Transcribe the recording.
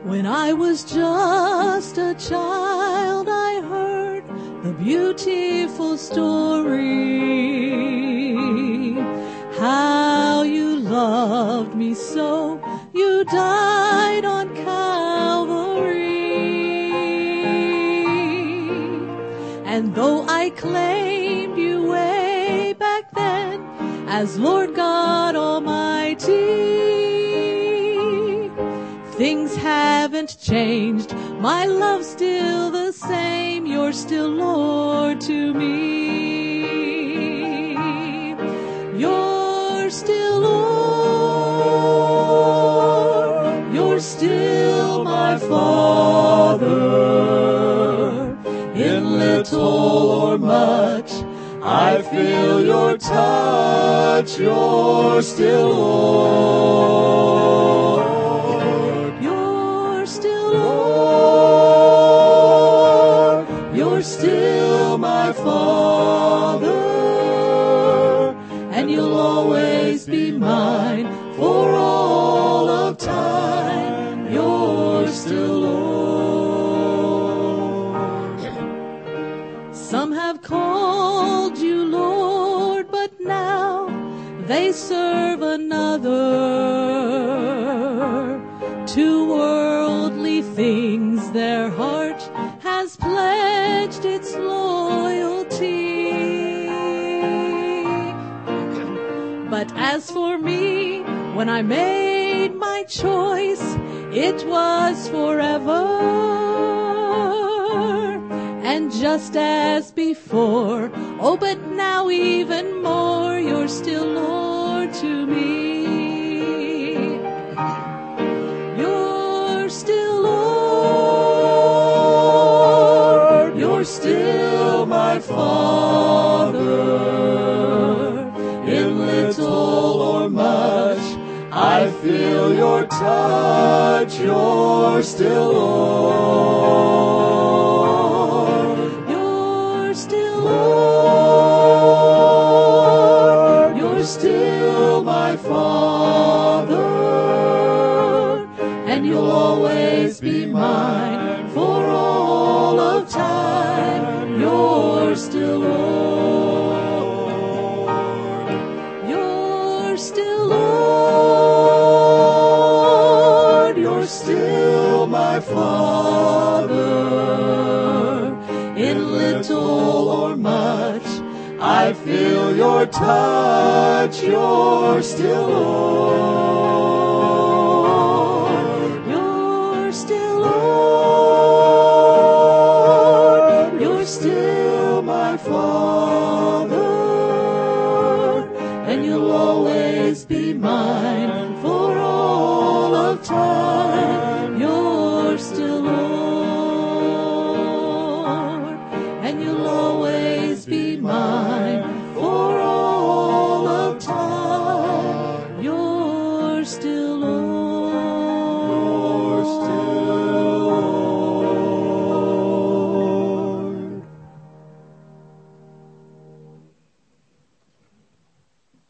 When I was just a child, I heard the beautiful story, how you loved me so, you died on Calvary. And though I claimed you way back then as Lord God Almighty, things haven't changed, my love's still the same, you're still Lord to me. You're still Lord, you're still my Father. In little or much, I feel your touch, you're still Lord. You're still my Father, and you'll always be mine for all of time. You're still Lord. Some have called you Lord, but now they serve another. To worldly things their heart has pledged its loyalty. But as for me, when I made my choice, it was forever. And just as before, oh, but now even more, you're still Lord to me. You're still Lord, you're still my Father. In little or much, I feel your touch, you're still Lord. You're still Lord, you're still my Father. And you'll always be mine for all of time. You're still Lord. You're still Lord. You're still my Father. In little or much, I feel your touch. You're still Lord. Still my Father, and you'll always be mine for all of time. You're still Lord, and you'll always be mine for all of time. You're still Lord.